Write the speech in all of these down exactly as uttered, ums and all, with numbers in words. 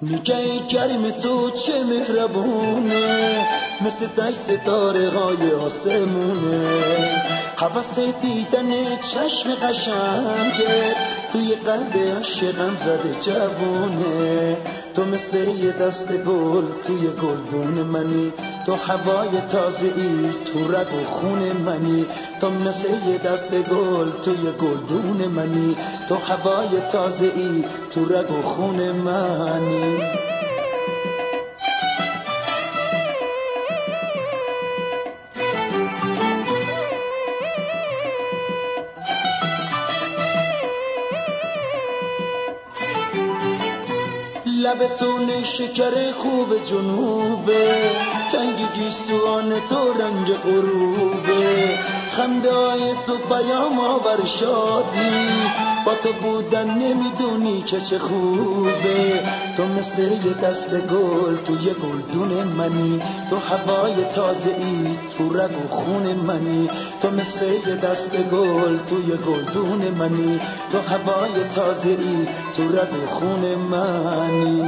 نگه گرم تو چه مهربونه، مثل دشت ستاره های آسمونه. هوس دیدن چشم قشنگت توی قلب عاشقم زده جوونه. تو مثل یه دست گل توی گلدون منی، تو هوای تازه ای تو رگ و خون منی. تو مثل یه دست گل توی گلدون منی، تو هوای تازه ای تو رگ و خون منی. لب تو نیشکر خوب جنوبه، رنگ گیسوان تو رنگ غروبه. خنده های تو پیام آور شادی، با تو بودن نمیدونی که چه خوبه. تو مثل یه دست گل توی گلدون منی، تو هوای تازه ای تو رگ و خون منی. تو مثل یه دست گل توی گلدون منی، تو هوای تازه ای تو رگ و خون منی.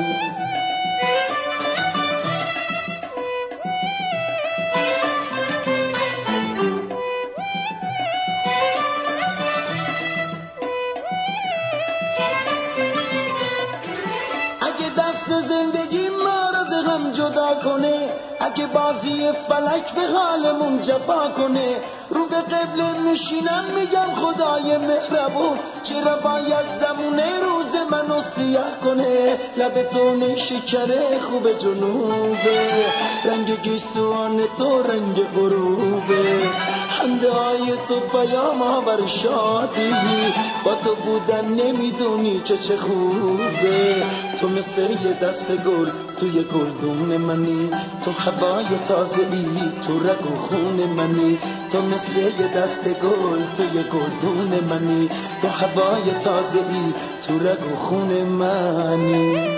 اگه دست زندگی ما را ز هم جدا کنه، اگه بازی فلک به حالمون جفا کنه، رو به قبله میشینم میگم خدای مهربون، چرا باید زمونه روز منو سیاه کنه. لب تو نیشکر خوب جنوبه، رنگ گیسوان تو رنگ غروبه. خنده های تو پیام آور شادی، با تو بودن نمیدونی که چه خوبه. تو مثل یه دست گل توی گلدون منی، تو هوای تازه ای تو رگ و خون منی. تو مثل یه دست گل توی گلدون منی، تو هوای تازه ای تو رگ و خون منی.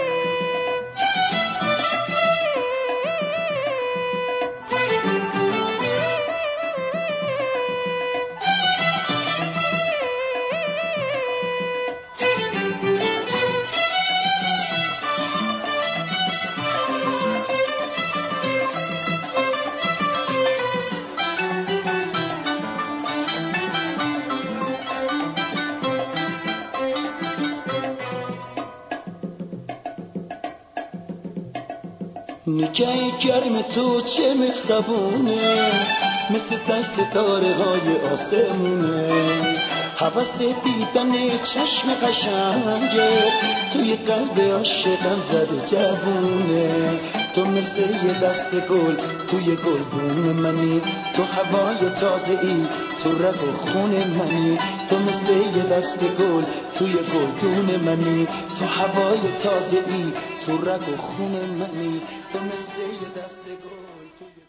نگه گرم تو چه مهربونه، مثل دشت ستاره های آسمونه. هوس دیدن چشم قشنگت توی قلب عاشقم زده جوونه. تو مثل یه دست گل توی گلدون منی، تو هوای تازه ای تو رگ و خون منی. تو مثل یه دست گل توی گلدون منی، تو هوای تازه ای تو رگ و خون منی. تو مثل یه دست گل توی